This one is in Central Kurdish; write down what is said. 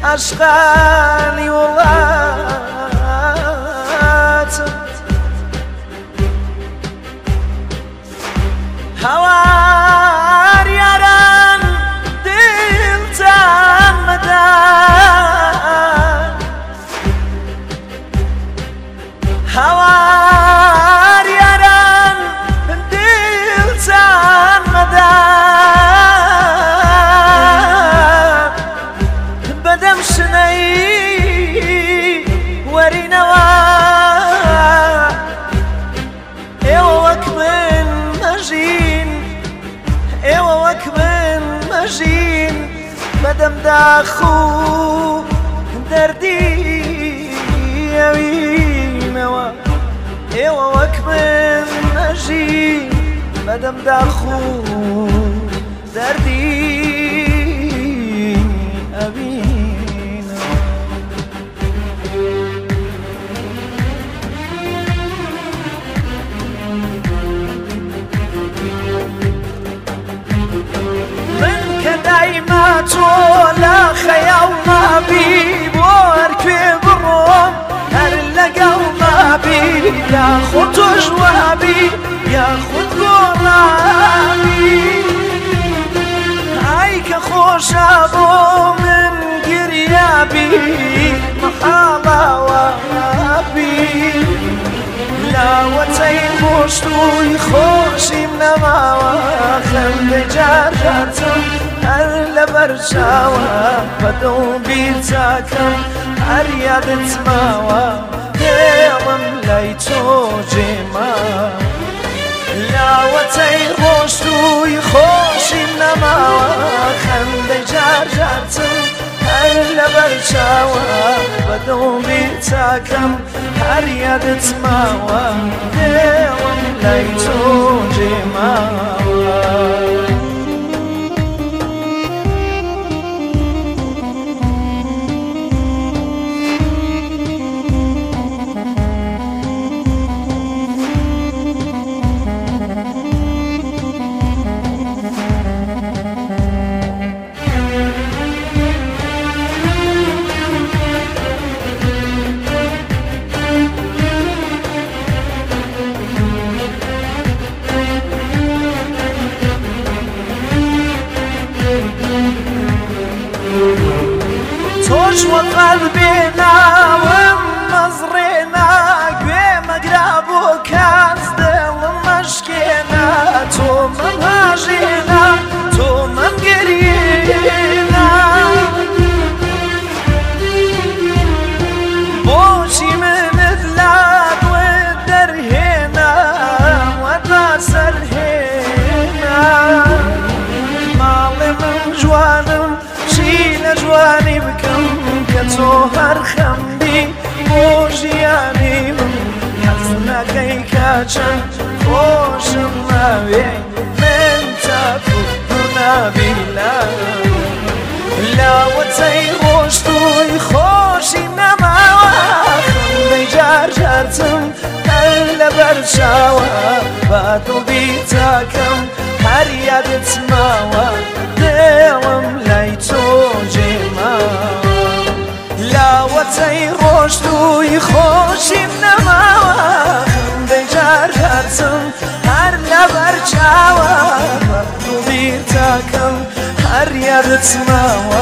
عشقانی وڵاتم هەوار یاران دڵتان مەدان هەوار یاران دڵتان مەدان بەدەم شنەی وەرینەوە ئێوە وەک من مەژین ئێوە وەک من مەژین بەدەم داخ و دەردی ئەوینەوە ئێوە وەک من مەژین بەدەم داخ و دەردی ئەوینەوە من کە دایما تۆ لە خەیاڵ مابی بۆ هەرکوێ بڕۆم هەر لەگەڵ مابی یاخود تۆش وابی یاخود گۆڕابی ئای کە خۆشە بۆ من گریابی مەحاڵاوابی لاوەتەی خۆشتووی خۆشیم نەماوە خەندەی جار جارچم هەر لەبەر چاوە بەدڵ بیر چاکەم هەر یادت ماوە دێڵم لای تۆ جێماوە لاوەتەی خۆشتووی خۆشیم نەماوە خەندەی جار جارچم هەر لەبەر چاوە بەدڵ بیر چاکەم هەر یادت ماوە دێڵم لای تۆ جێماوە تۆش وە قەلبێ ناوم مەزڕێنا گوێ مەگرا بۆ کاس دڵم مەشکێنا تۆ مەماژێنا تۆ مەمگەرێنا بۆچی منت لا دوێت دەرهێنا وەدا سەرهێنا ماڵێ من جوانم چی لە جوانی بکەم کە تۆ هەر خەمبی بۆ ژیانی من حەز نەکەی کاچەند خۆشم ناوێ من تاکو نابی لاوەتەی خۆشتووی خۆشی نەماوە خەندەی جار جارچم هەر لەبەر چاوە بەدڵ بیر چاکەم هەر یادت ماوە دێڵم لای تۆ جێماوە لاوەتەی ڕۆشتووی خۆشیم نەماوە خەندەی جار جارچم هەر لەبەر چاوە بەدڵ بیر چاکەم هەر یادت ماوە